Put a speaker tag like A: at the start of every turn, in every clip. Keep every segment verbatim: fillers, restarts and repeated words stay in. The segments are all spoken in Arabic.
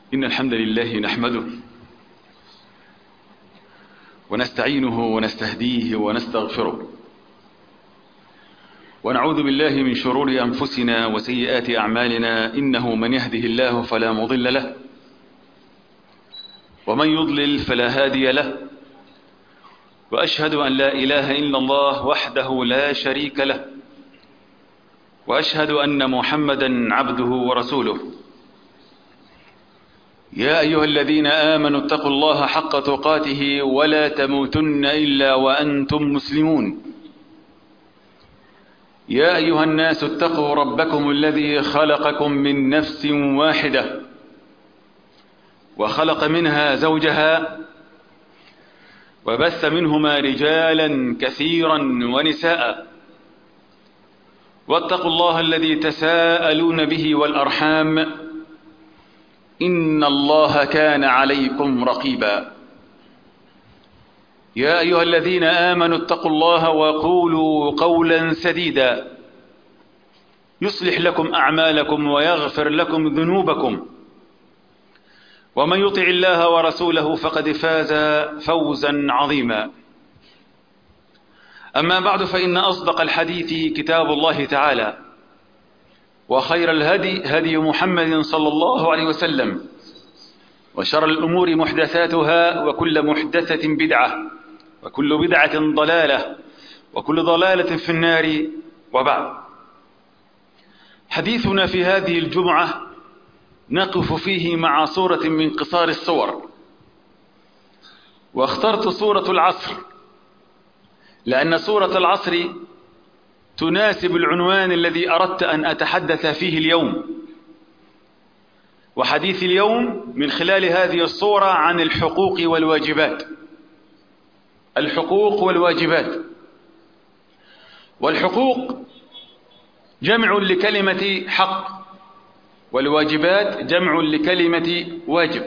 A: إن الحمد لله نحمده ونستعينه ونستهديه ونستغفره، ونعوذ بالله من شرور أنفسنا وسيئات أعمالنا، إنه من يهده الله فلا مضل له، ومن يضلل فلا هادي له، وأشهد أن لا إله إلا الله وحده لا شريك له، وأشهد أن محمدا عبده ورسوله. يا أيها الذين آمنوا اتقوا الله حق تقاته ولا تموتن إلا وأنتم مسلمون. يا أيها الناس اتقوا ربكم الذي خلقكم من نفس واحدة وخلق منها زوجها وبث منهما رجالا كثيرا ونساء، واتقوا الله الذي تساءلون به والأرحام، إن الله كان عليكم رقيبا. يا أيها الذين آمنوا اتقوا الله وقولوا قولا سديدا يصلح لكم أعمالكم ويغفر لكم ذنوبكم، ومن يطع الله ورسوله فقد فاز فوزا عظيما. أما بعد، فإن أصدق الحديث كتاب الله تعالى، وخير الهدي هدي محمد صلى الله عليه وسلم، وشر الأمور محدثاتها، وكل محدثة بدعة، وكل بدعة ضلالة، وكل ضلالة في النار. وبعد، حديثنا في هذه الجمعة نقف فيه مع صورة من قصار الصور، واخترت صورة العصر لأن صورة العصر تناسب العنوان الذي أردت أن أتحدث فيه اليوم. وحديث اليوم من خلال هذه الصورة عن الحقوق والواجبات. الحقوق والواجبات. والحقوق جمع لكلمة حق، والواجبات جمع لكلمة واجب.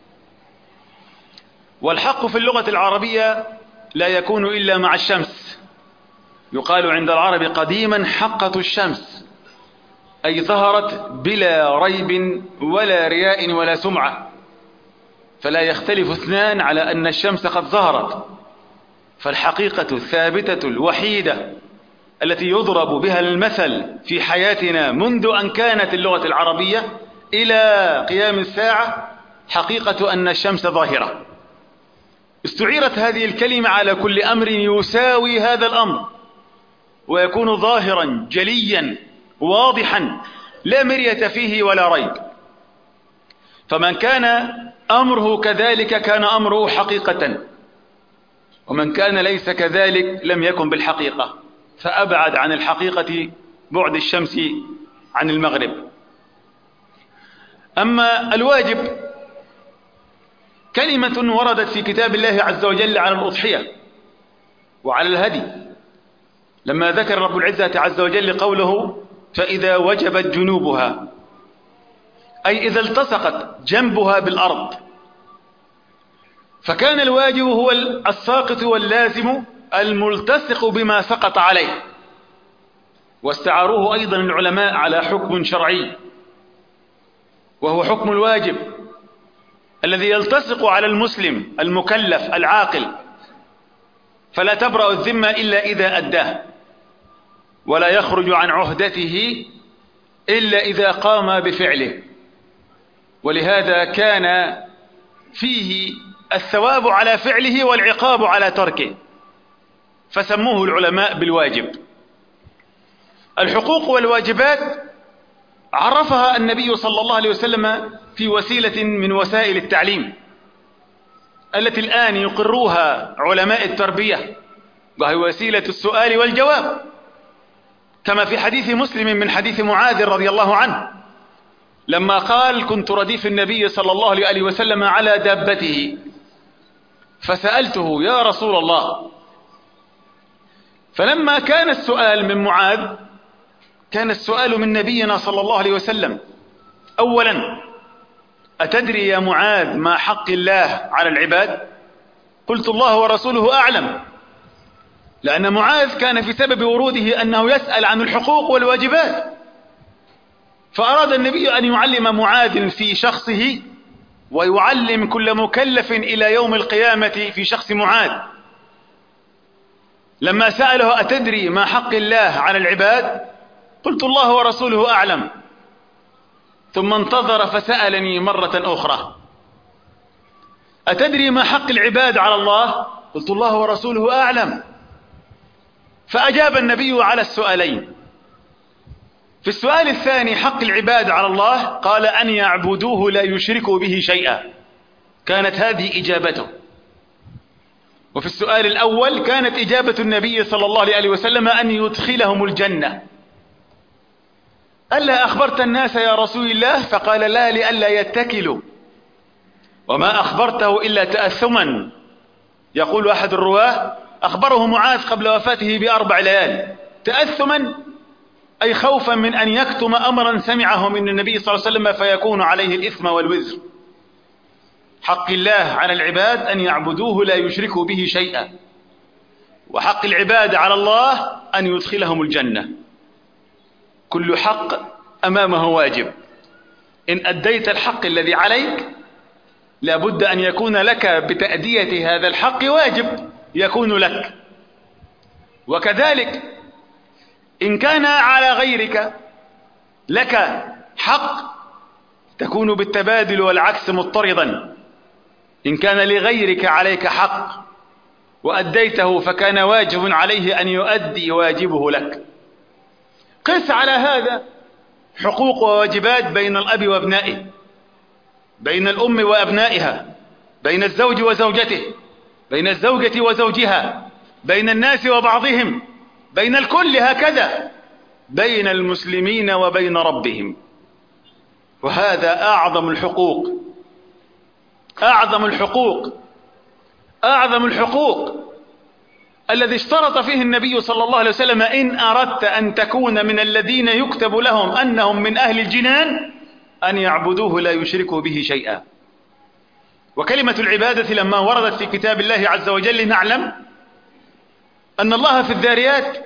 A: والحق في اللغة العربية لا يكون إلا مع الشمس. يقال عند العرب قديما حقة الشمس، أي ظهرت بلا ريب ولا رياء ولا سمعة، فلا يختلف اثنان على أن الشمس قد ظهرت. فالحقيقة الثابتة الوحيدة التي يضرب بها المثل في حياتنا منذ أن كانت اللغة العربية إلى قيام الساعة حقيقة أن الشمس ظاهرة. استعيرت هذه الكلمة على كل أمر يساوي هذا الأمر، ويكون ظاهرا جليا واضحا لا مرية فيه ولا ريب. فمن كان أمره كذلك كان أمره حقيقة، ومن كان ليس كذلك لم يكن بالحقيقة، فأبعد عن الحقيقة بعد الشمس عن المغرب. أما الواجب كلمة وردت في كتاب الله عز وجل على الأضحية وعلى الهدي، لما ذكر رب العزة عز وجل قوله فإذا وجبت جنوبها، أي إذا التصقت جنبها بالأرض. فكان الواجب هو الساقط واللازم الملتصق بما سقط عليه، واستعاروه أيضا العلماء على حكم شرعي، وهو حكم الواجب الذي يلتصق على المسلم المكلف العاقل، فلا تبرأ الذمة إلا إذا أداه، ولا يخرج عن عهدته إلا إذا قام بفعله. ولهذا كان فيه الثواب على فعله والعقاب على تركه، فسموه العلماء بالواجب. الحقوق والواجبات عرفها النبي صلى الله عليه وسلم في وسيلة من وسائل التعليم التي الآن يقروها علماء التربية، وهي وسيلة السؤال والجواب، كما في حديث مسلم من حديث معاذ رضي الله عنه لما قال كنت رديف النبي صلى الله عليه وسلم على دابته فسألته يا رسول الله. فلما كان السؤال من معاذ كان السؤال من نبينا صلى الله عليه وسلم. أولا، أتدري يا معاذ ما حق الله على العباد؟ قلت الله ورسوله أعلم، لأن معاذ كان في سبب وروده أنه يسأل عن الحقوق والواجبات، فأراد النبي أن يعلم معاذ في شخصه ويعلم كل مكلف إلى يوم القيامة في شخص معاذ. لما سأله أتدري ما حق الله على العباد؟ قلت الله ورسوله أعلم. ثم انتظر فسألني مرة أخرى أتدري ما حق العباد على الله؟ قلت الله ورسوله أعلم. فأجاب النبي على السؤالين. في السؤال الثاني حق العباد على الله قال أن يعبدوه لا يشركوا به شيئا، كانت هذه إجابته. وفي السؤال الأول كانت إجابة النبي صلى الله عليه وسلم أن يدخلهم الجنة. ألا أخبرت الناس يا رسول الله؟ فقال لا، لئلا يتكلوا، وما أخبرته إلا تأثما. يقول أحد الرواه أخبره معاذ قبل وفاته بأربع ليال، تأثما أي خوفا من أن يكتم أمرا سمعه من النبي صلى الله عليه وسلم فيكون عليه الإثم والوزر. حق الله على العباد أن يعبدوه لا يشركوا به شيئا، وحق العباد على الله أن يدخلهم الجنة. كل حق أمامه واجب. إن أديت الحق الذي عليك لابد أن يكون لك بتأدية هذا الحق واجب يكون لك، وكذلك إن كان على غيرك لك حق تكون بالتبادل والعكس مضطردا. إن كان لغيرك عليك حق وأديته فكان واجب عليه أن يؤدي واجبه لك. قس على هذا حقوق وواجبات بين الأب وابنائه، بين الأم وأبنائها، بين الزوج وزوجته، بين الزوجة وزوجها، بين الناس وبعضهم، بين الكل، هكذا بين المسلمين وبين ربهم. وهذا أعظم الحقوق، أعظم الحقوق، أعظم الحقوق الذي اشترط فيه النبي صلى الله عليه وسلم إن أردت أن تكون من الذين يكتب لهم أنهم من أهل الجنان أن يعبدوه لا يشركوا به شيئا. وكلمة العبادة لما وردت في كتاب الله عز وجل نعلم أن الله في الذاريات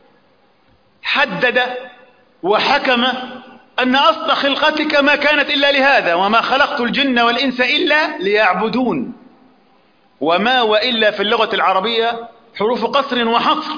A: حدد وحكم أن أصل خلقتك ما كانت إلا لهذا، وما خلقت الجن والإنس إلا ليعبدون. وما وإلا في اللغة العربية حروف قصر وحصر،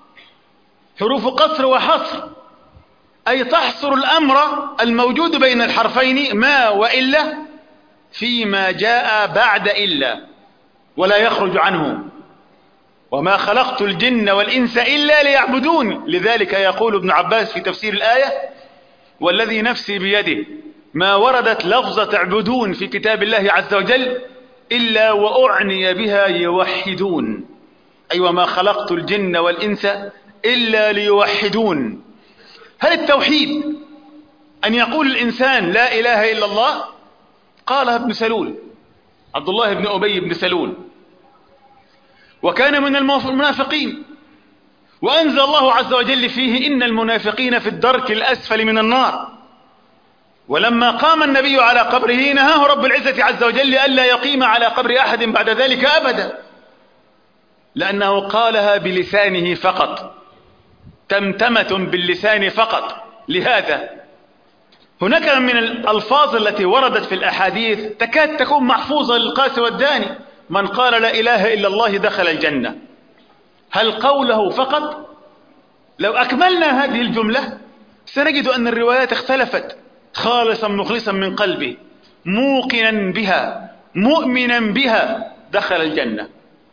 A: حروف قصر وحصر، أي تحصر الأمر الموجود بين الحرفين ما وإلا فيما جاء بعد إلا ولا يخرج عنه. وما خلقت الجن والإنس إلا ليعبدون. لذلك يقول ابن عباس في تفسير الآية والذي نفسي بيده ما وردت لفظة اعبدون في كتاب الله عز وجل إلا وأعني بها يوحدون، أي وما خلقت الجن والإنس إلا ليوحدون. هل التوحيد أن يقول الإنسان لا إله إلا الله؟ قالها ابن سلول، عبد الله بن أبي بن سلول، وكان من المنافقين، وأنزل الله عز وجل فيه إن المنافقين في الدرك الأسفل من النار. ولما قام النبي على قبره نهاه رب العزة عز وجل ألا يقيم على قبر أحد بعد ذلك أبدا، لأنه قالها بلسانه فقط، تمتمة باللسان فقط. لهذا هناك من الألفاظ التي وردت في الأحاديث تكاد تكون محفوظة للقاس والداني: من قال لا إله إلا الله دخل الجنة. هل قوله فقط؟ لو أكملنا هذه الجملة سنجد أن الروايات اختلفت. خالصا مخلصا من قلبه، موقنا بها، مؤمنا بها، دخل الجنة.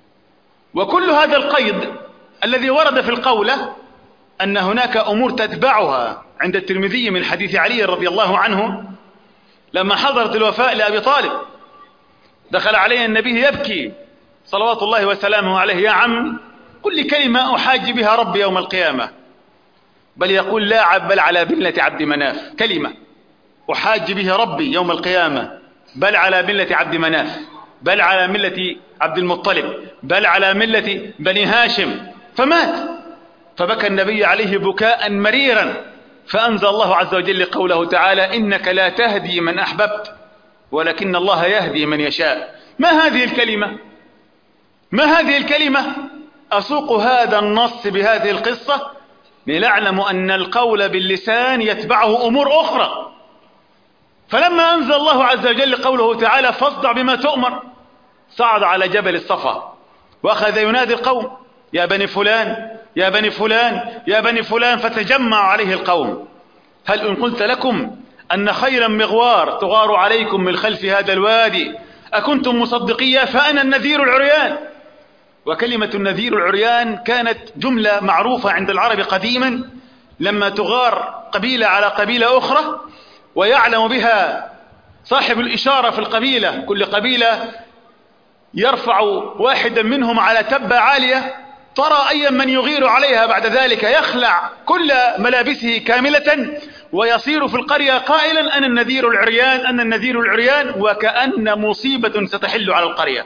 A: وكل هذا القيد الذي ورد في القولة أن هناك أمور تتبعها عند الترمذي من حديث علي رضي الله عنه لما حضرت الوفاة لأبي طالب دخل عليه النبي يبكي صلوات الله وسلامه عليه: يا عم قل لي كلمة أحاج بها ربي يوم القيامة. بل يقول لا، بل على ملة عبد مناف، كلمة أحاج به ربي يوم القيامة، بل على ملة عبد مناف، بل على ملة عبد المطلب، بل على ملة بني هاشم. فمات، فبكى النبي عليه بكاء مريرا، فأنزل الله عز وجل قوله تعالى: إنك لا تهدي من أحببت ولكن الله يهدي من يشاء. ما هذه الكلمة؟ ما هذه الكلمة؟ أسوق هذا النص بهذه القصة لنعلم أن القول باللسان يتبعه أمور أخرى. فلما أنزل الله عز وجل قوله تعالى فاصدع بما تؤمر، صعد على جبل الصفا وأخذ ينادي القوم يا بني فلان يا بني فلان يا بني فلان، فتجمع عليه القوم. هل إن قلت لكم أن خيرا مغوار تغار عليكم من خلف هذا الوادي أكنتم مصدقيا فأنا النذير العريان. وكلمة النذير العريان كانت جملة معروفة عند العرب قديما، لما تغار قبيلة على قبيلة أخرى ويعلم بها صاحب الإشارة في القبيلة، كل قبيلة يرفع واحدا منهم على تبة عالية ترى أي من يغير عليها، بعد ذلك يخلع كل ملابسه كاملة ويصير في القرية قائلا أنا النذير العريان أنا النذير العريان، وكأن مصيبة ستحل على القرية.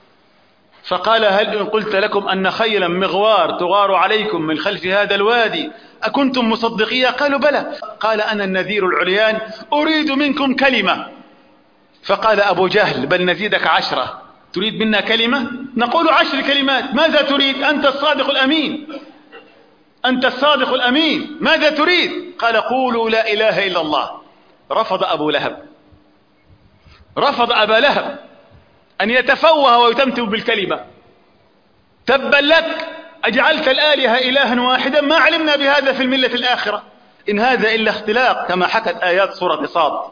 A: فقال هل إن قلت لكم أن خيلا مغوار تغار عليكم من خلف هذا الوادي أكنتم مصدقية؟ قالوا بلى. قال أنا النذير العريان أريد منكم كلمة. فقال أبو جهل بل نزيدك عشرة، تريد منا كلمة؟ نقول عشر كلمات. ماذا تريد؟ أنت الصادق الأمين أنت الصادق الأمين ماذا تريد؟ قال قولوا لا إله إلا الله. رفض أبو لهب رفض أبا لهب أن يتفوه ويتمتم بالكلمة. تبا لك أجعلت الآلهة إلها واحدا ما علمنا بهذا في الملة الآخرة إن هذا إلا اختلاق كما حكت آيات سورة صاد.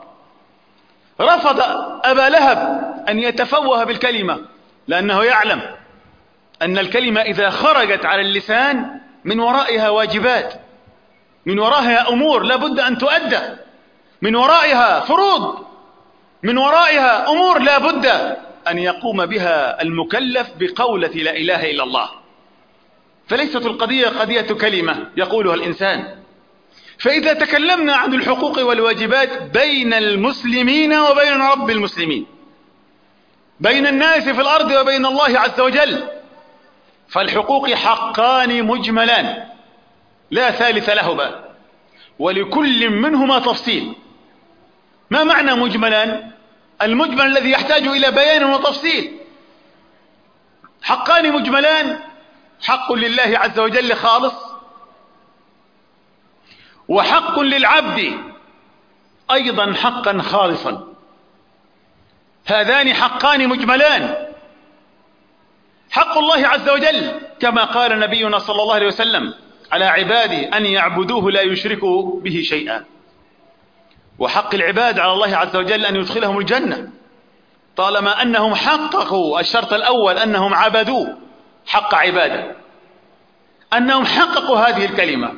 A: رفض أبا لهب أن يتفوه بالكلمة لأنه يعلم أن الكلمة إذا خرجت على اللسان من ورائها واجبات، من ورائها أمور لا بد أن تؤدى، من ورائها فروض، من ورائها أمور لا بد أن يقوم بها المكلف بقولة لا إله إلا الله. فليست القضية قضية كلمة يقولها الإنسان. فإذا تكلمنا عن الحقوق والواجبات بين المسلمين وبين رب المسلمين، بين الناس في الأرض وبين الله عز وجل، فالحقوق حقان مجملان لا ثالث لهما، ولكل منهما تفصيل. ما معنى مجملان؟ المجمل الذي يحتاج إلى بيان وتفصيل. حقان مجملان، حق لله عز وجل خالص، وحق للعبد أيضا حقا خالصا. هذان حقان مجملان. حق الله عز وجل كما قال نبينا صلى الله عليه وسلم على عباده أن يعبدوه لا يشركوا به شيئا، وحق العباد على الله عز وجل أن يدخلهم الجنة طالما أنهم حققوا الشرط الأول أنهم عبدوه حق عبادة، أنهم حققوا هذه الكلمة.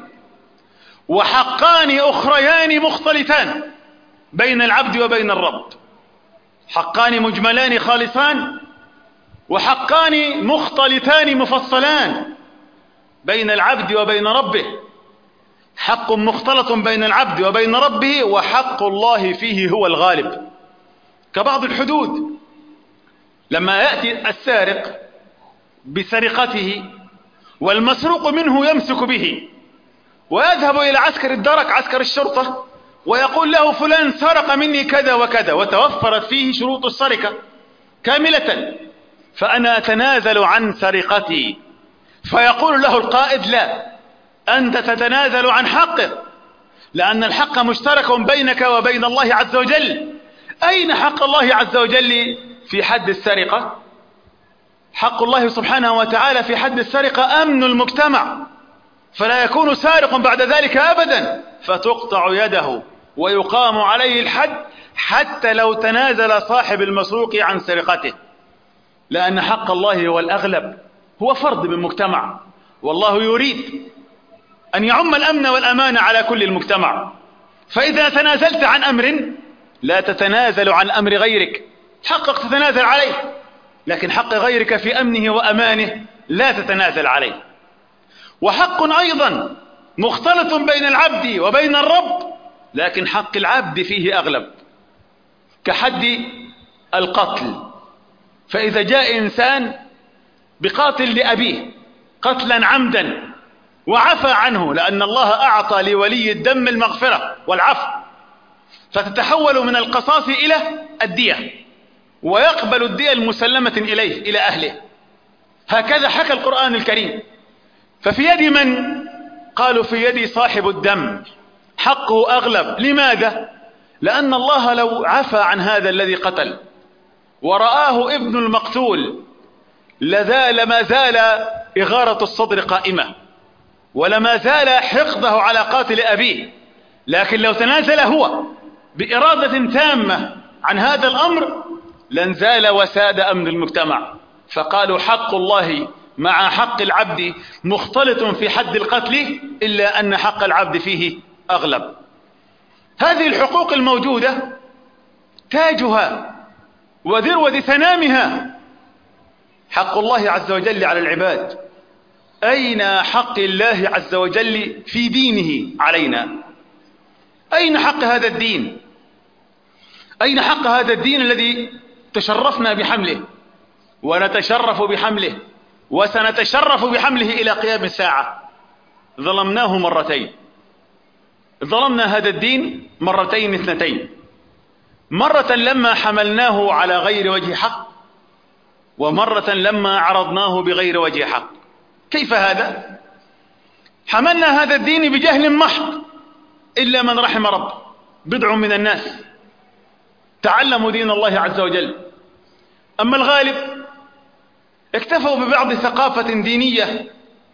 A: وحقان أخريان مختلطان بين العبد وبين الرب، حقان مجملان خالصان، وحقان مختلطان مفصلان بين العبد وبين ربه. حق مختلط بين العبد وبين ربه، وحق الله فيه هو الغالب. كبعض الحدود لما يأتي السارق بسرقته والمسروق منه يمسك به ويذهب إلى عسكر الدرك عسكر الشرطة ويقول له فلان سرق مني كذا وكذا وتوفرت فيه شروط السرقة كاملة، فأنا أتنازل عن سرقتي. فيقول له القائد لا، أنت تتنازل عن حقك لأن الحق مشترك بينك وبين الله عز وجل. أين حق الله عز وجل في حد السرقة؟ حق الله سبحانه وتعالى في حد السرقة أمن المجتمع، فلا يكون سارق بعد ذلك أبدا، فتقطع يده ويقام عليه الحد حتى لو تنازل صاحب المسروق عن سرقته، لأن حق الله هو الأغلب، هو فرض بالمجتمع، والله يريد أن يعم الأمن والأمان على كل المجتمع. فإذا تنازلت عن أمر لا تتنازل عن أمر غيرك، حقك تتنازل عليه، لكن حق غيرك في أمنه وأمانه لا تتنازل عليه. وحق أيضا مختلط بين العبد وبين الرب، لكن حق العبد فيه أغلب، كحد القتل. فإذا جاء إنسان بقاتل لأبيه قتلا عمدا وعفى عنه، لأن الله أعطى لولي الدم المغفرة والعفو، فتتحول من القصاص إلى الدية، ويقبل الدية المسلمة إليه إلى أهله. هكذا حكى القرآن الكريم. ففي يد من؟ قالوا في يد صاحب الدم، حقه أغلب. لماذا؟ لأن الله لو عفى عن هذا الذي قتل ورآه ابن المقتول لزال ما زال إغارة الصدر قائمة، ولما زال حقده على قاتل أبيه. لكن لو تنازل هو بإرادة تامة عن هذا الأمر لانزال وساد أمن المجتمع. فقالوا حق الله مع حق العبد مختلط في حد القتل، إلا أن حق العبد فيه أغلب. هذه الحقوق الموجودة تاجها وذروة سنامها حق الله عز وجل على العباد. أين حق الله عز وجل في دينه علينا؟ أين حق هذا الدين؟ أين حق هذا الدين الذي تشرفنا بحمله ونتشرف بحمله وسنتشرف بحمله إلى قيام الساعة؟ ظلمناه مرتين، ظلمنا هذا الدين مرتين اثنتين، مرة لما حملناه على غير وجه حق، ومرة لما عرضناه بغير وجه حق. كيف هذا؟ حملنا هذا الدين بجهل محض، إلا من رحم رب، بضع من الناس تعلموا دين الله عز وجل. أما الغالب اكتفوا ببعض ثقافة دينية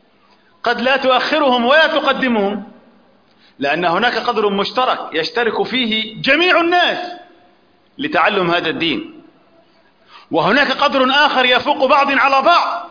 A: قد لا تؤخرهم ولا تقدمهم، لأن هناك قدر مشترك يشترك فيه جميع الناس لتعلم هذا الدين، وهناك قدر آخر يفوق بعض على بعض.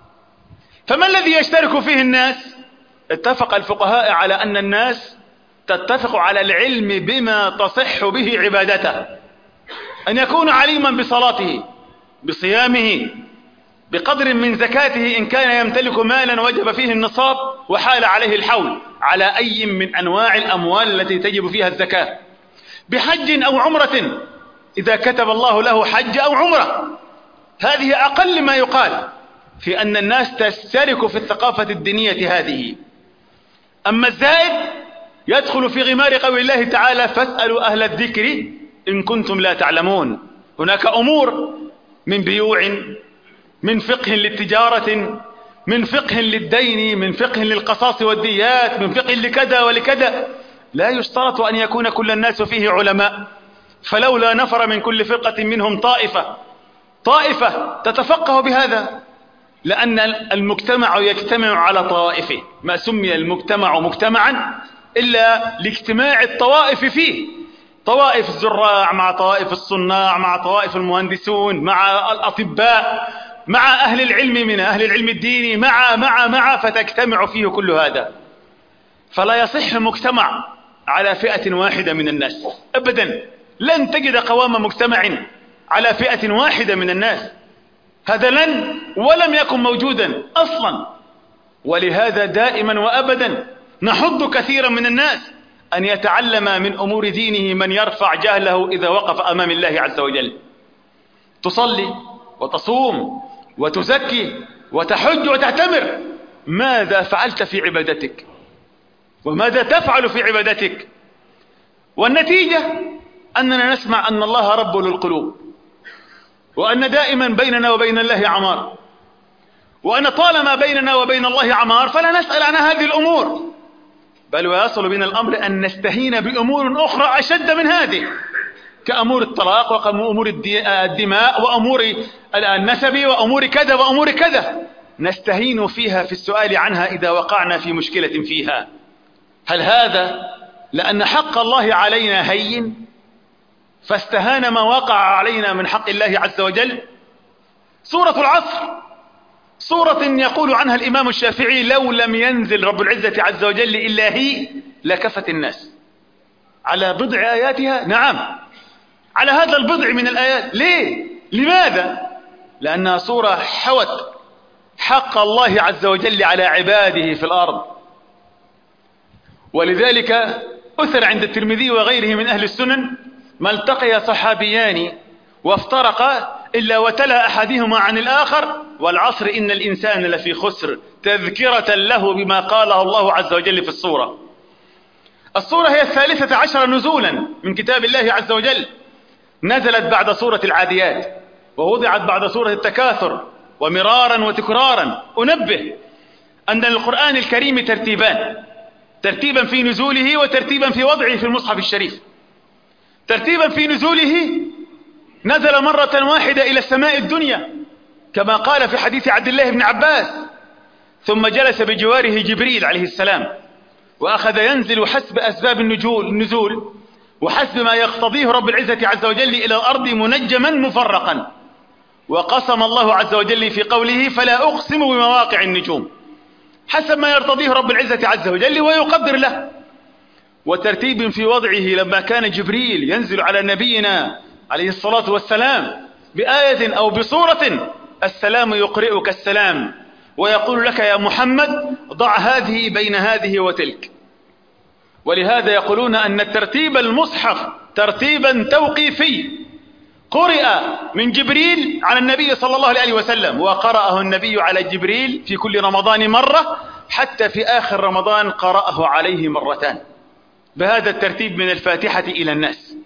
A: فما الذي يشترك فيه الناس؟ اتفق الفقهاء على أن الناس تتفق على العلم بما تصح به عبادته، أن يكون عليما بصلاته، بصيامه، بقدر من زكاته إن كان يمتلك مالا وجب فيه النصاب وحال عليه الحول، على أي من أنواع الأموال التي تجب فيها الزكاة، بحج أو عمرة إذا كتب الله له حج أو عمرة. هذه أقل ما يقال في أن الناس تشترك في الثقافة الدينية هذه. أما الزائد يدخل في غمار قول الله تعالى فاسألوا أهل الذكر إن كنتم لا تعلمون. هناك أمور من بيوع، من فقه للتجارة، من فقه للدين، من فقه للقصاص والديات، من فقه لكذا ولكذا، لا يشترط أن يكون كل الناس فيه علماء. فلولا نفر من كل فرقة منهم طائفة طائفة تتفقه بهذا، لأن المجتمع يجتمع على طوائفه. ما سمي المجتمع مجتمعا إلا لاجتماع الطوائف فيه، طوائف الزراع مع طوائف الصناع مع طوائف المهندسون مع الأطباء مع أهل العلم من أهل العلم الديني مع مع مع فتجتمع فيه كل هذا. فلا يصح مجتمع على فئة واحدة من الناس أبدا، لن تجد قوام مجتمع على فئة واحدة من الناس، هذا لن ولم يكن موجودا أصلا. ولهذا دائما وأبدا نحض كثيرا من الناس أن يتعلم من أمور دينه من يرفع جهله إذا وقف أمام الله عز وجل. تصلي وتصوم وتزكي وتحج وتعتمر، ماذا فعلت في عبادتك وماذا تفعل في عبادتك؟ والنتيجة أننا نسمع أن الله رب للقلوب، وأن دائما بيننا وبين الله عمار، وأن طالما بيننا وبين الله عمار فلا نسأل عن هذه الأمور، بل ويصل بنا الأمر أن نستهين بأمور أخرى أشد من هذه، كأمور الطلاق وأمور الدماء وأمور النسب وأمور كذا وأمور كذا، نستهين فيها في السؤال عنها إذا وقعنا في مشكلة فيها. هل هذا لأن حق الله علينا هين فاستهان ما وقع علينا من حق الله عز وجل؟ سورة العصر سورة يقول عنها الإمام الشافعي لو لم ينزل رب العزة عز وجل إلا هي لكفت الناس. على بضع آياتها، نعم، على هذا البضع من الآيات. ليه؟ لماذا؟ لأنها سورة حوت حق الله عز وجل على عباده في الأرض. ولذلك أثر عند الترمذي وغيره من أهل السنن ما التقي صحابيان وافترقا إلا وتلا أحدهما عن الآخر والعصر إن الإنسان لفي خسر، تذكرة له بما قاله الله عز وجل في السورة. السورة هي الثالثة عشر نزولا من كتاب الله عز وجل، نزلت بعد سورة العاديات ووضعت بعد سورة التكاثر ومرارا وتكرارا. أنبه أن للقرآن الكريم ترتيبان، ترتيبا في نزوله وترتيبا في وضعه في المصحف الشريف. ترتيبا في نزوله نزل مرة واحدة إلى السماء الدنيا كما قال في حديث عبد الله بن عباس، ثم جلس بجواره جبريل عليه السلام وأخذ ينزل حسب أسباب النزول وحسب ما يقتضيه رب العزة عز وجل إلى الأرض منجما مفرقا. وقسم الله عز وجل في قوله فلا أقسم بمواقع النجوم، حسب ما يرتضيه رب العزة عز وجل ويقدر له. وترتيب في وضعه لما كان جبريل ينزل على نبينا عليه الصلاة والسلام بآية أو بصورة، السلام يقرئك السلام ويقول لك يا محمد ضع هذه بين هذه وتلك. ولهذا يقولون أن الترتيب المصحف ترتيبا توقيفي قرئ من جبريل على النبي صلى الله عليه وسلم، وقرأه النبي على جبريل في كل رمضان مرة، حتى في آخر رمضان قرأه عليه مرتان بهذا الترتيب من الفاتحة إلى الناس.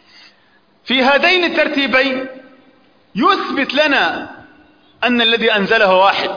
A: في هذين الترتيبين يثبت لنا أن الذي أنزله واحد،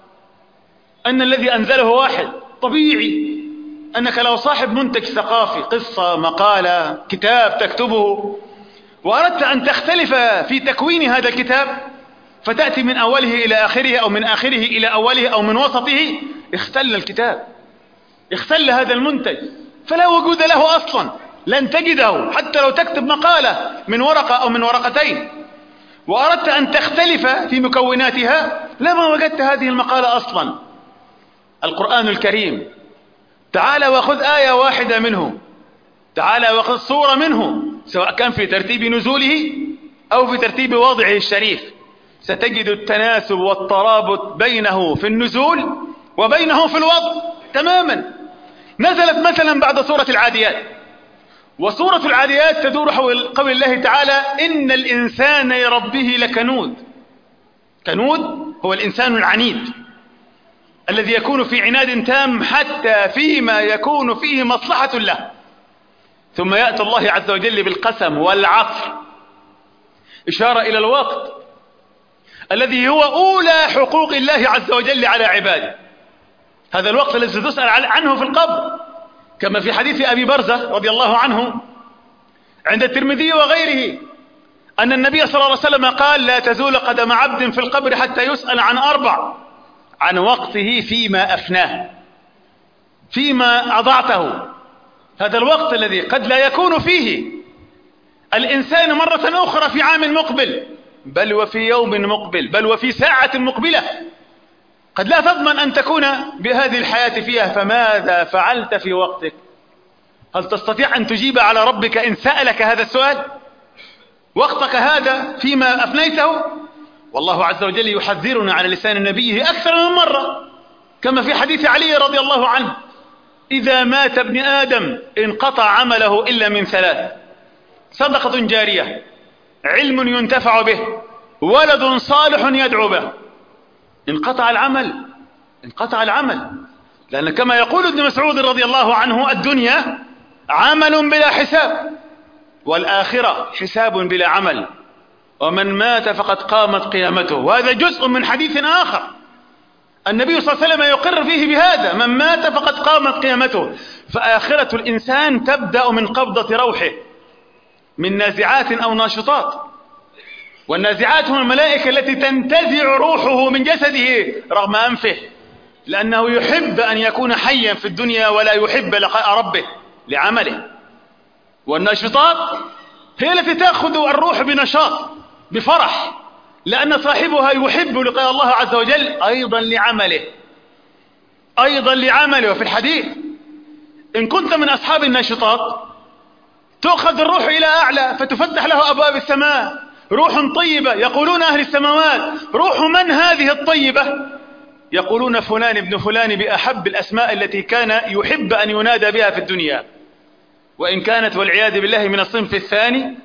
A: أن الذي أنزله واحد. طبيعي أنك لو صاحب منتج ثقافي، قصة، مقالة، كتاب تكتبه، وأردت أن تختلف في تكوين هذا الكتاب فتأتي من أوله إلى آخره أو من آخره إلى أوله أو من وسطه، اختل الكتاب، اختل هذا المنتج، فلا وجود له أصلا، لن تجده حتى لو تكتب مقالة من ورقة أو من ورقتين وأردت أن تختلف في مكوناتها لما وجدت هذه المقالة أصلا. القرآن الكريم تعال وخذ آية واحدة منه، تعال وخذ صورة منه، سواء كان في ترتيب نزوله أو في ترتيب وضعه الشريف، ستجد التناسب والترابط بينه في النزول وبينه في الوضع تماما. نزلت مثلا بعد سورة العاديات، وسورة العاديات تدور حول قول الله تعالى إن الإنسان لربه لكنود. كنود هو الإنسان العنيد الذي يكون في عناد تام حتى فيما يكون فيه مصلحة له. ثم يأتي الله عز وجل بالقسم والعصر، إشارة إلى الوقت الذي هو أولى حقوق الله عز وجل على عباده، هذا الوقت الذي تسأل عنه في القبر، كما في حديث أبي برزة رضي الله عنه عند الترمذي وغيره أن النبي صلى الله عليه وسلم قال لا تزول قدم عبد في القبر حتى يسأل عن أربع: عن وقته فيما أفناه، فيما أضعته، هذا الوقت الذي قد لا يكون فيه الإنسان مرة أخرى في عام مقبل، بل وفي يوم مقبل، بل وفي ساعة مقبلة، قد لا تضمن أن تكون بهذه الحياة فيها. فماذا فعلت في وقتك؟ هل تستطيع أن تجيب على ربك إن سألك هذا السؤال؟ وقتك هذا فيما أفنيته؟ والله عز وجل يحذرنا على لسان نبيه أكثر من مرة، كما في حديث علي رضي الله عنه: إذا مات ابن آدم انقطع عمله إلا من ثلاث: صدقة جارية، علم ينتفع به، ولد صالح يدعو به. انقطع العمل، انقطع العمل، لأن كما يقول ابن مسعود رضي الله عنه: الدنيا عمل بلا حساب، والآخرة حساب بلا عمل، ومن مات فقد قامت قيامته. وهذا جزء من حديث آخر النبي صلى الله عليه وسلم يقر فيه بهذا: من مات فقد قامت قيامته. فآخرة الإنسان تبدأ من قبضة روحه، من نازعات أو ناشطات، والنازعات هم الملائكة التي تنتزع روحه من جسده رغم أنفه، لأنه يحب أن يكون حيا في الدنيا ولا يحب لقاء ربه لعمله. والناشطات هي التي تأخذ الروح بنشاط بفرح، لأن صاحبها يحب لقاء الله عز وجل أيضا لعمله، أيضا لعمله. وفي الحديث: إن كنت من أصحاب الناشطات تأخذ الروح إلى أعلى فتفتح له أبواب السماء، روح طيبة. يقولون أهل السماوات: روح من هذه الطيبة؟ يقولون فلان ابن فلان بأحب الأسماء التي كان يحب أن ينادى بها في الدنيا، وإن كانت والعياذ بالله من الصنف الثاني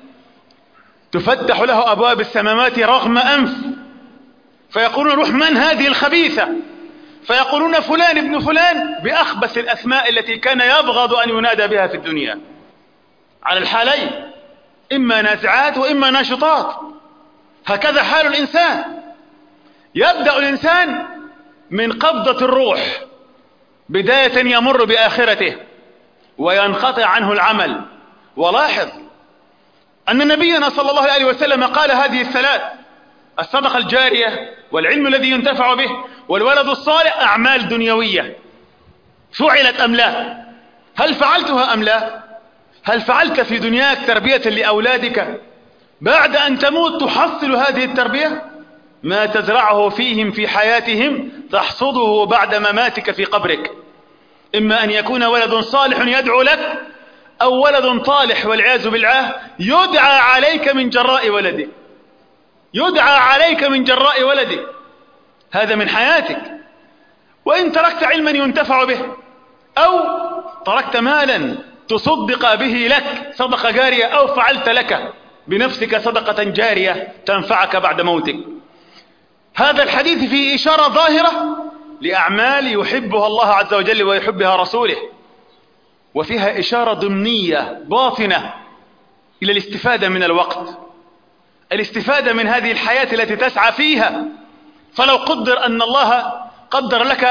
A: تفتح له أبواب السماوات رغم أنف، فيقولون: روح من هذه الخبيثة؟ فيقولون فلان ابن فلان بأخبث الأسماء التي كان يبغض أن ينادى بها في الدنيا. على الحالين، إما نازعات وإما ناشطات، هكذا حال الإنسان. يبدأ الإنسان من قبضة الروح بداية يمر بآخرته وينقطع عنه العمل. ولاحظ أن نبينا صلى الله عليه وسلم قال هذه الثلاث: الصدقة الجارية، والعلم الذي ينتفع به، والولد الصالح، أعمال دنيوية فعلت أم لا؟ هل فعلتها أم لا؟ هل فعلت في دنياك تربية لأولادك بعد أن تموت تحصل هذه التربية؟ ما تزرعه فيهم في حياتهم تحصده بعد مماتك في قبرك، إما أن يكون ولد صالح يدعو لك، أو ولد طالح والعياذ بالله يدعى عليك من جراء ولدك، يدعى عليك من جراء ولدك. هذا من حياتك. وإن تركت علما ينتفع به، أو تركت مالا تصدق به لك صدقة جارية، أو فعلت لك بنفسك صدقة جارية تنفعك بعد موتك. هذا الحديث فيه إشارة ظاهرة لأعمال يحبها الله عز وجل ويحبها رسوله، وفيها إشارة ضمنية باطنة إلى الاستفادة من الوقت، الاستفادة من هذه الحياة التي تسعى فيها. فلو قدر أن الله قدر لك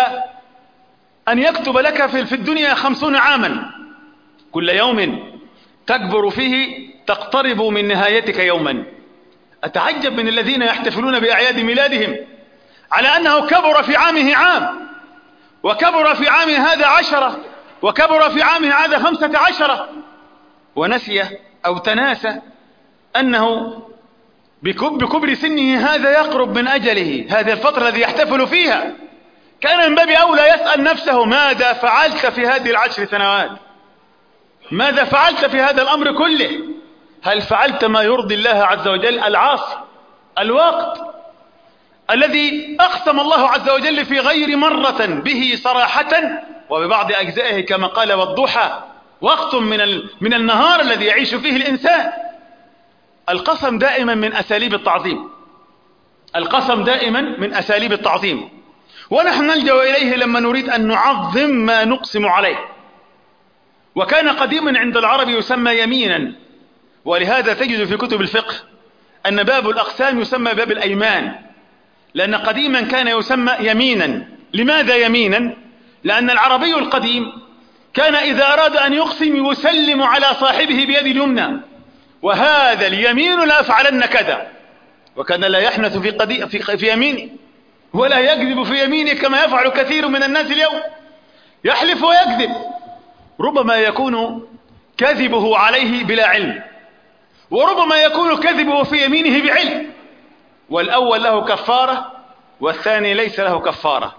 A: أن يكتب لك في الدنيا خمسون عاما، كل يوم تكبر فيه تقترب من نهايتك يوما. أتعجب من الذين يحتفلون بأعياد ميلادهم على أنه كبر في عامه عام، وكبر في عامه هذا عشرة، وكبر في عامه هذا خمسة عشرة، ونسي أو تناسى أنه بكبر سنه هذا يقرب من أجله، هذه الفترة التي يحتفل فيها. كان من باب أولى يسأل نفسه: ماذا فعلت في هذه العشر سنوات؟ ماذا فعلت في هذا الأمر كله؟ هل فعلت ما يرضي الله عز وجل؟ العصر، الوقت الذي أقسم الله عز وجل في غير مرة به صراحة وببعض أجزائه كما قال: والضحى، وقت من من النهار الذي يعيش فيه الإنسان. القسم دائما من أساليب التعظيم، القسم دائما من أساليب التعظيم، ونحن نلجأ إليه لما نريد أن نعظم ما نقسم عليه. وكان قديما عند العرب يسمى يمينا، ولهذا تجد في كتب الفقه أن باب الأقسام يسمى باب الأيمان، لأن قديما كان يسمى يمينا. لماذا يمينا؟ لأن العربي القديم كان إذا أراد أن يقسم يسلم على صاحبه بيد اليمنى: وهذا اليمين لا أفعلن كذا، وكان لا يحنث في, قدي في, في يمينه، ولا يكذب في يمينه كما يفعل كثير من الناس اليوم، يحلف ويكذب. ربما يكون كذبه عليه بلا علم، وربما يكون كذبه في يمينه بعلم، والأول له كفارة والثاني ليس له كفارة.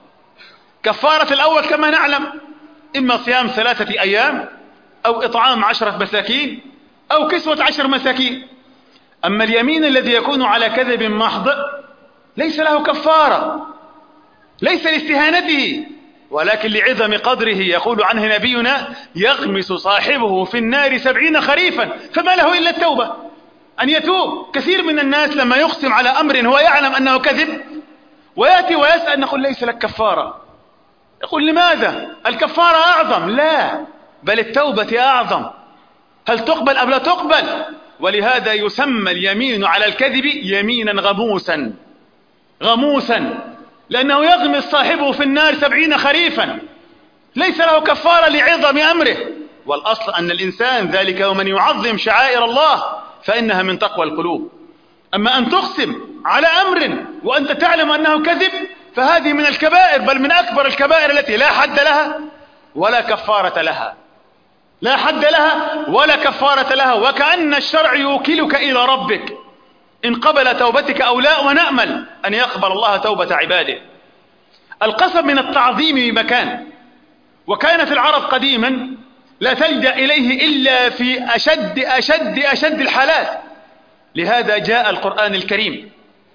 A: كفارة الأول كما نعلم إما صيام ثلاثة أيام، أو إطعام عشرة مساكين، أو كسوة عشر مساكين. أما اليمين الذي يكون على كذب محض ليس له كفارة، ليس لاستهانته، ولكن لعظم قدره. يقول عنه نبينا: يغمس صاحبه في النار سبعين خريفا فما له إلا التوبة، أن يتوب. كثير من الناس لما يقسم على أمر هو يعلم أنه كذب ويأتي ويسأل: نقول ليس لك كفارة. يقول: لماذا؟ الكفارة أعظم. لا، بل التوبة أعظم. هل تقبل أم لا تقبل؟ ولهذا يسمى اليمين على الكذب يمينا غموسا، غموسا، لأنه يغمس صاحبه في النار سبعين خريفا، ليس له كفارة لعظم أمره. والأصل أن الإنسان ذلك ومن يعظم شعائر الله فإنها من تقوى القلوب. أما أن تقسم على أمر وأنت تعلم أنه كذب فهذه من الكبائر، بل من أكبر الكبائر التي لا حد لها ولا كفارة لها، لا حد لها ولا كفارة لها. وكأن الشرع يوكلك إلى ربك إن قبل توبتك أو لا، ونأمل أن يقبل الله توبة عباده. القسم من التعظيم بمكان، وكانت العرب قديما لا تلجأ إليه إلا في أشد أشد أشد الحالات. لهذا جاء القرآن الكريم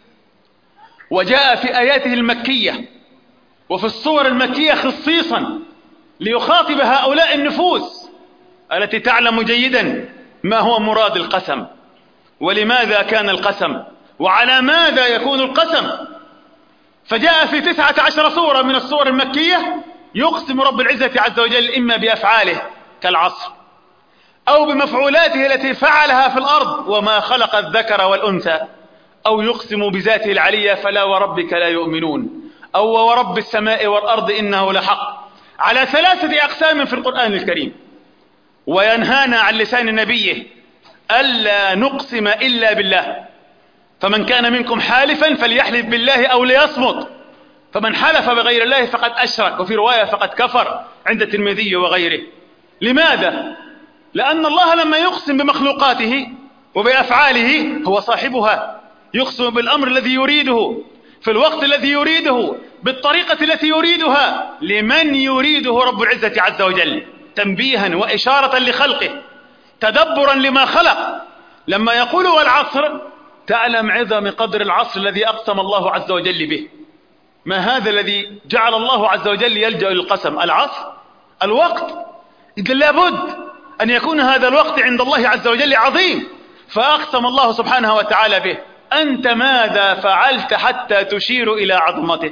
A: وجاء في آياته المكية وفي الصور المكية خصيصا ليخاطب هؤلاء النفوس التي تعلم جيدا ما هو مراد القسم، ولماذا كان القسم، وعلى ماذا يكون القسم. فجاء في تسعة عشر سورة من السور المكية يقسم رب العزة عز وجل إما بأفعاله كالعصر، أو بمفعولاته التي فعلها في الأرض وما خلق الذكر والأنثى، أو يقسم بذاته العلية فلا وربك لا يؤمنون، أو ورب السماء والأرض إنه لحق، على ثلاثة أقسام في القرآن الكريم. وينهانا عن لسان نبيه ألا نقسم إلا بالله، فمن كان منكم حالفا فليحلف بالله أو ليصمت، فمن حلف بغير الله فقد أشرك، وفي رواية فقد كفر عند الترمذي وغيره. لماذا؟ لأن الله لما يقسم بمخلوقاته وبأفعاله هو صاحبها، يقسم بالأمر الذي يريده في الوقت الذي يريده بالطريقة التي يريدها لمن يريده رب العزة عز وجل، تنبيها وإشارة لخلقه، تدبرا لما خلق. لما يقول والعصر تعلم عظم قدر العصر الذي أقسم الله عز وجل به. ما هذا الذي جعل الله عز وجل يلجأ للقسم؟ العصر، الوقت. إذا لابد أن يكون هذا الوقت عند الله عز وجل عظيم، فأقسم الله سبحانه وتعالى به. أنت ماذا فعلت حتى تشير إلى عظمته؟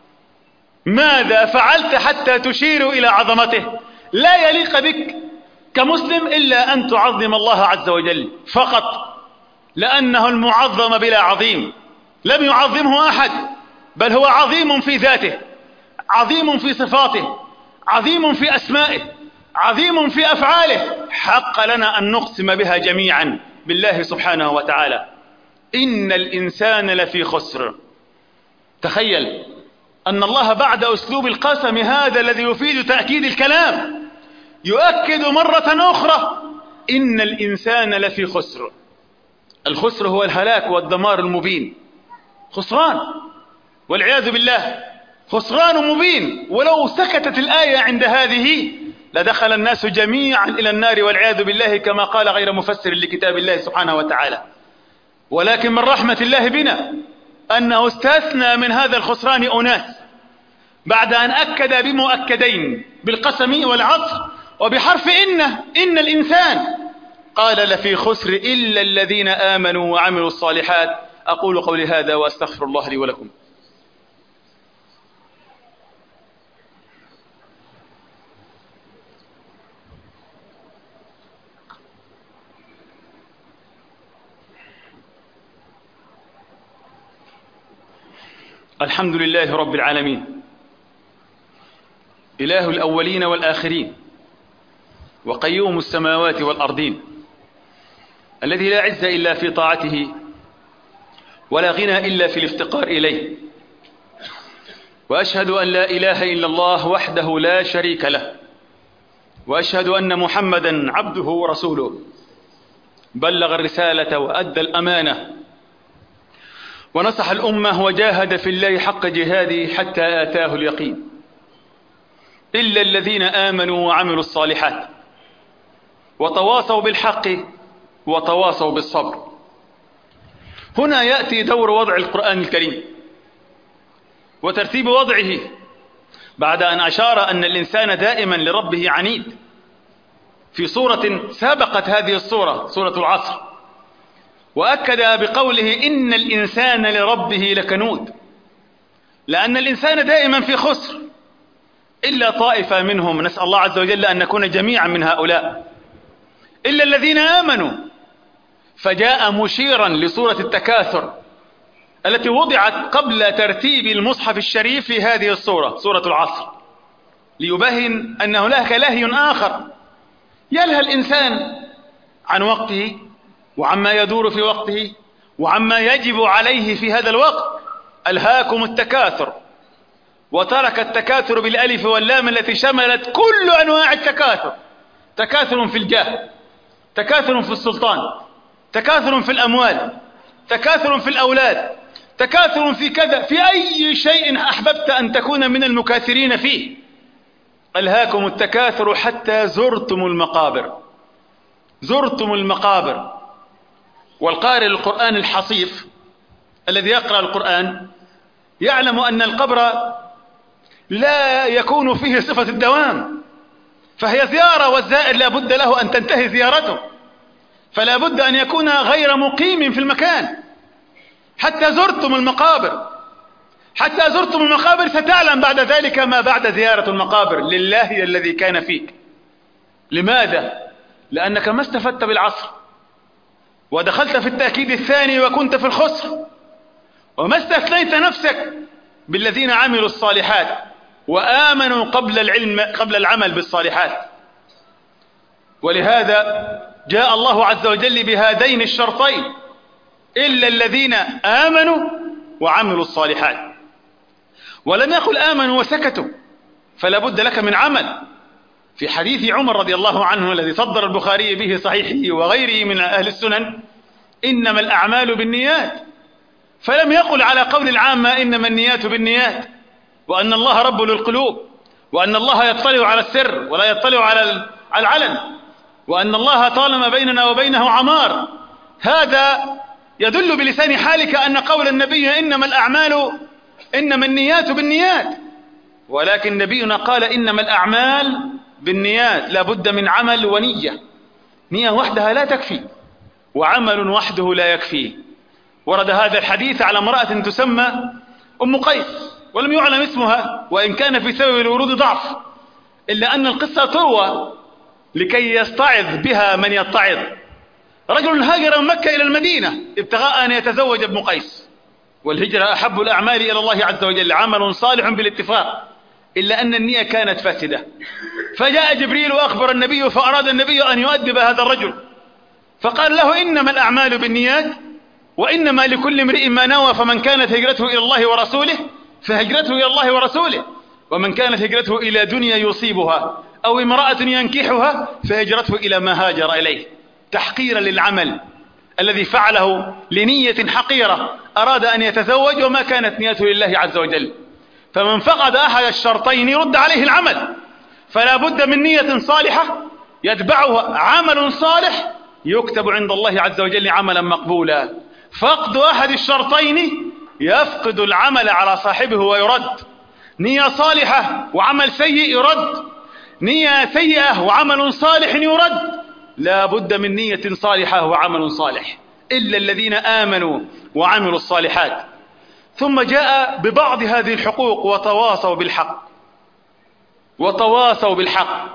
A: ماذا فعلت حتى تشير إلى عظمته؟ لا يليق بك كمسلم إلا أن تعظم الله عز وجل فقط، لأنه المعظم بلا عظيم، لم يعظمه أحد، بل هو عظيم في ذاته، عظيم في صفاته، عظيم في أسمائه، عظيم في أفعاله. حق لنا أن نقسم بها جميعا بالله سبحانه وتعالى. إن الإنسان لفي خسر. تخيل أن الله بعد أسلوب القسم هذا الذي يفيد تأكيد الكلام يؤكد مرة أخرى إن الإنسان لفي خسر. الخسر هو الهلاك والدمار المبين، خسران والعياذ بالله، خسران مبين. ولو سكتت الآية عند هذه لدخل الناس جميعا إلى النار والعياذ بالله، كما قال غير مفسر لكتاب الله سبحانه وتعالى. ولكن من رحمة الله بنا أنه استثنى من هذا الخسران أناس بعد أن أكد بمؤكدين بالقسم والعصر وبحرف إن إن الإنسان، قال لفي خسر إلا الذين آمنوا وعملوا الصالحات. أقول قولي هذا وأستغفر الله لي ولكم. الحمد لله رب العالمين، إله الأولين والآخرين، وقيوم السماوات والأرضين، الذي لا عز إلا في طاعته ولا غنى إلا في الافتقار إليه. وأشهد أن لا إله إلا الله وحده لا شريك له، وأشهد أن محمدا عبده ورسوله، بلغ الرسالة وأدى الأمانة ونصح الأمة وجاهد في الله حق جهاده حتى آتاه اليقين. إلا الذين آمنوا وعملوا الصالحات وتواصوا بالحق وتواصوا بالصبر. هنا يأتي دور وضع القرآن الكريم وترتيب وضعه، بعد أن أشار أن الإنسان دائما لربه عنيد في صورة سابقت هذه الصورة، صورة العصر، وأكد بقوله إن الإنسان لربه لكنود، لأن الإنسان دائما في خسر إلا طائفة منهم، نسأل الله عز وجل أن نكون جميعا من هؤلاء، إلا الذين آمنوا. فجاء مشيرا لصورة التكاثر التي وضعت قبل ترتيب المصحف الشريف في هذه الصورة، صورة العصر، ليبين أن هناك لهي آخر يلهى الإنسان عن وقته وعما يدور في وقته وعما يجب عليه في هذا الوقت. ألهاكم التكاثر، وترك التكاثر بالألف واللام التي شملت كل أنواع التكاثر، تكاثر في الجاه، تكاثر في السلطان، تكاثر في الأموال، تكاثر في الأولاد، تكاثر في كذا، في أي شيء أحببت أن تكون من المكاثرين فيه. ألهاكم التكاثر حتى زرتم المقابر، زرتم المقابر. والقارئ القرآن الحصيف الذي يقرأ القرآن يعلم أن القبر لا يكون فيه صفة الدوام، فهي زيارة، والزائر لا بد له أن تنتهي زيارته، فلا بد أن يكون غير مقيم في المكان. حتى زرتم المقابر، حتى زرتم المقابر، ستعلم بعد ذلك ما بعد زيارة المقابر لله الذي كان فيك. لماذا؟ لأنك ما استفدت بالعصر، ودخلت في التأكيد الثاني وكنت في الخسر، وما استثنيت نفسك بالذين عملوا الصالحات وآمنوا قبل العلم قبل العمل بالصالحات. ولهذا جاء الله عز وجل بهذين الشرطين: إلا الذين آمنوا وعملوا الصالحات. ولم يقل آمنوا وسكتوا، فلا بد لك من عمل. في حديث عمر رضي الله عنه الذي صدر البخاري به صحيحه وغيره من أهل السنن: إنما الأعمال بالنيات. فلم يقل على قول العامة إنما النيات بالنيات، وأن الله رب للقلوب، وأن الله يطلع على السر ولا يطلع على العلن، وأن الله طالما بيننا وبينه عمار. هذا يدل بلسان حالك أن قول النبي إنما الأعمال إنما النيات بالنيات، ولكن نبينا قال إنما الأعمال بالنيات، لا بد من عمل ونية. نية وحدها لا تكفي، وعمل وحده لا يكفي. ورد هذا الحديث على امرأة تسمى أم قيس، ولم يعلم اسمها، وإن كان في سبب الورود ضعف، إلا أن القصة تروى لكي يستعظ بها من يتعظ. رجل هاجر من مكة إلى المدينة ابتغاء أن يتزوج ابن قيس، والهجرة أحب الأعمال إلى الله عز وجل، عمل صالح بالاتفاق، إلا أن النية كانت فاسدة. فجاء جبريل وأخبر النبي، فأراد النبي أن يؤدب هذا الرجل، فقال له: إنما الأعمال بالنيات، وإنما لكل امرئ ما نوى، فمن كانت هجرته إلى الله ورسوله فهجرته إلى الله ورسوله، ومن كانت هجرته إلى دنيا يصيبها أو امرأة ينكحها فهجرته إلى ما هاجر إليه، تحقيرا للعمل الذي فعله لنية حقيرة. أراد أن يتزوج وما كانت نيته لله عز وجل. فمن فقد أحد الشرطين يرد عليه العمل، فلا بد من نية صالحة يتبعها عمل صالح يكتب عند الله عز وجل عملا مقبولا. فقد أحد الشرطين يفقد العمل على صاحبه ويرد. نية صالحة وعمل سيء يرد، نية سيئة وعمل صالح يرد. لا بد من نية صالحة وعمل صالح. إلا الذين آمنوا وعملوا الصالحات. ثم جاء ببعض هذه الحقوق: وتواصوا بالحق، وتواصوا بالحق.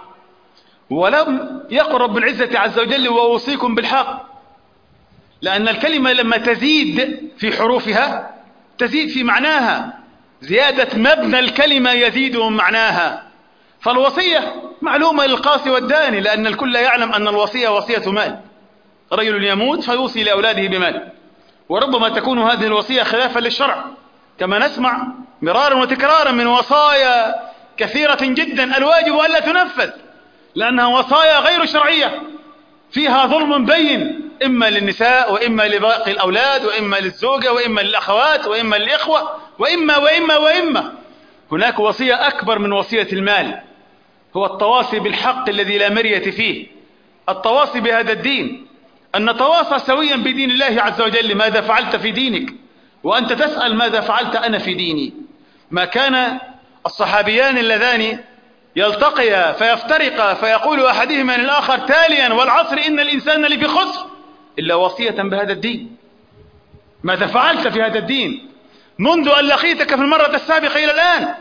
A: ولم يقل رب العزة عز وجل: وأوصيكم بالحق، لأن الكلمة لما تزيد في حروفها تزيد في معناها، زيادة مبنى الكلمة يزيد من معناها. فالوصية معلومة للقاصي والداني، لأن الكل يعلم أن الوصية وصية مال. رجل يموت فيوصي لأولاده بمال، وربما تكون هذه الوصية خلافا للشرع، كما نسمع مرارا وتكرارا من وصايا كثيرة جدا الواجب ألا تنفذ، لأنها وصايا غير شرعية فيها ظلم بين، إما للنساء وإما لباقي الأولاد وإما للزوجة وإما للأخوات وإما للإخوة وإما وإما وإما. هناك وصية أكبر من وصية المال، هو التواصي بالحق الذي لا مرية فيه، التواصي بهذا الدين، أن نتواصى سويا بدين الله عز وجل. ماذا فعلت في دينك؟ وأنت تسأل ماذا فعلت أنا في ديني. ما كان الصحابيان اللذان يلتقيا فيفترقا فيقول أحدهما للآخر تاليا: والعصر إن الإنسان لفي خسر، إلا وصية بهذا الدين. ماذا فعلت في هذا الدين منذ أن لقيتك في المرة السابقة إلى الآن؟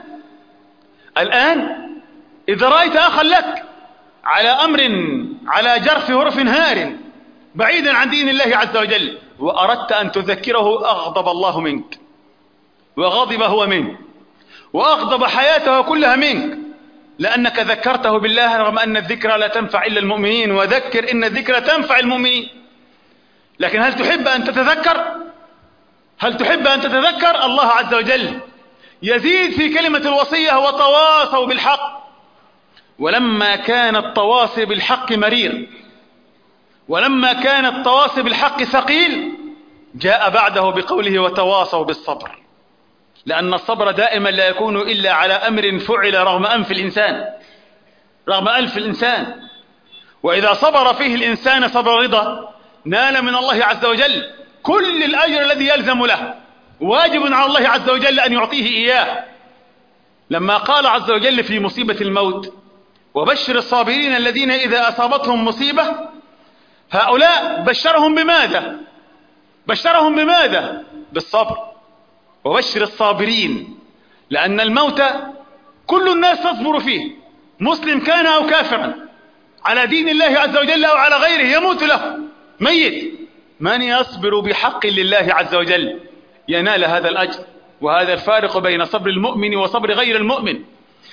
A: الآن إذا رأيت أخا لك على أمر على جرف هرف هار بعيدا عن دين الله عز وجل وأردت أن تذكره، أغضب الله منك وغضب هو منك وأغضب حياته كلها منك، لأنك ذكرته بالله، رغم أن الذكرى لا تنفع إلا المؤمنين، وذكر إن الذكرى تنفع المؤمنين. لكن هل تحب أن تتذكر؟ هل تحب أن تتذكر؟ الله عز وجل يزيد في كلمة الوصية: وتواصوا بالحق. ولما كان التواصي بالحق مرير، ولما كان التواصي بالحق ثقيل، جاء بعده بقوله: وتواصوا بالصبر، لأن الصبر دائما لا يكون إلا على أمر فعل رغم أنف الإنسان، رغم أنف الإنسان. وإذا صبر فيه الإنسان صبر رضا نال من الله عز وجل كل الأجر الذي يلزم له، واجب على الله عز وجل أن يعطيه إياه. لما قال عز وجل في مصيبة الموت: وبشر الصابرين الذين إذا أصابتهم مصيبة، هؤلاء بشرهم بماذا؟ بشرهم بماذا؟ بالصبر. وبشر الصابرين، لأن الموت كل الناس تصبر فيه، مسلم كان أو كافرا، على دين الله عز وجل أو على غيره، يموت له ميت. من يصبر بحق لله عز وجل ينال هذا الأجر. وهذا الفارق بين صبر المؤمن وصبر غير المؤمن.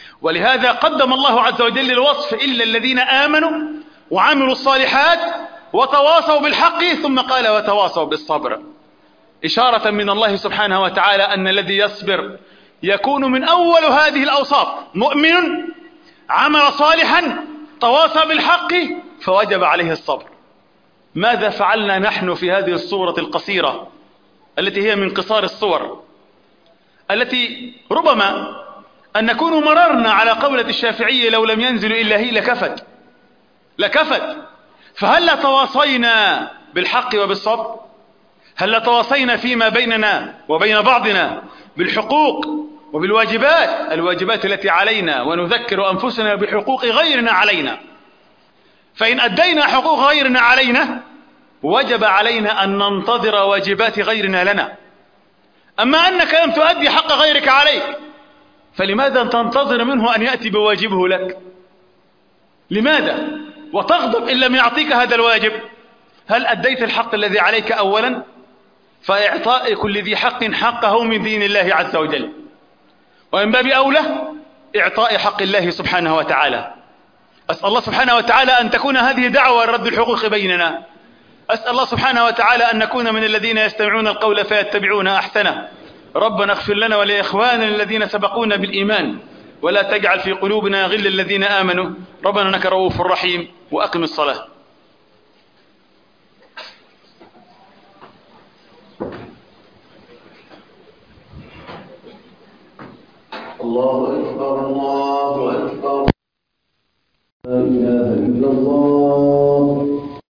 A: ولهذا قدم الله عز وجل الوصف: إلا الذين آمنوا وعملوا الصالحات وتواصوا بالحق ثم قال وتواصوا بالصبر، إشارة من الله سبحانه وتعالى أن الذي يصبر يكون من أول هذه الأوصاف: مؤمن عمل صالحا تواصى بالحق فوجب عليه الصبر. ماذا فعلنا نحن في هذه الصورة القصيرة التي هي من قصار الصور، التي ربما أن نكون مررنا على قولة الشافعية لو لم ينزل إلا هي لكفت لكفت فهل تواصينا بالحق وبالصبر؟ هل تواصينا فيما بيننا وبين بعضنا بالحقوق وبالواجبات، الواجبات التي علينا، ونذكر أنفسنا بحقوق غيرنا علينا؟ فإن أدينا حقوق غيرنا علينا وجب علينا أن ننتظر واجبات غيرنا لنا. أما أنك لم تؤدي حق غيرك عليك فلماذا تنتظر منه أن يأتي بواجبه لك؟ لماذا؟ وتغضب إن لم يعطيك هذا الواجب. هل أديت الحق الذي عليك أولا؟ فإعطاء كل ذي حق حقه من دين الله عز وجل، ومن باب أولى إعطاء حق الله سبحانه وتعالى. أسأل الله سبحانه وتعالى أن تكون هذه دعوة لرد الحقوق بيننا. أسأل الله سبحانه وتعالى أن نكون من الذين يستمعون القول فيتبعون أحسنه. ربنا اغفر لنا ولإخواننا الذين سبقونا بالإيمان ولا تجعل في قلوبنا غل الذين آمنوا ربنا إنك رؤوف رحيم. وأقم الصلاة.
B: الله أكبر الله أكبر لا إله إلا الله.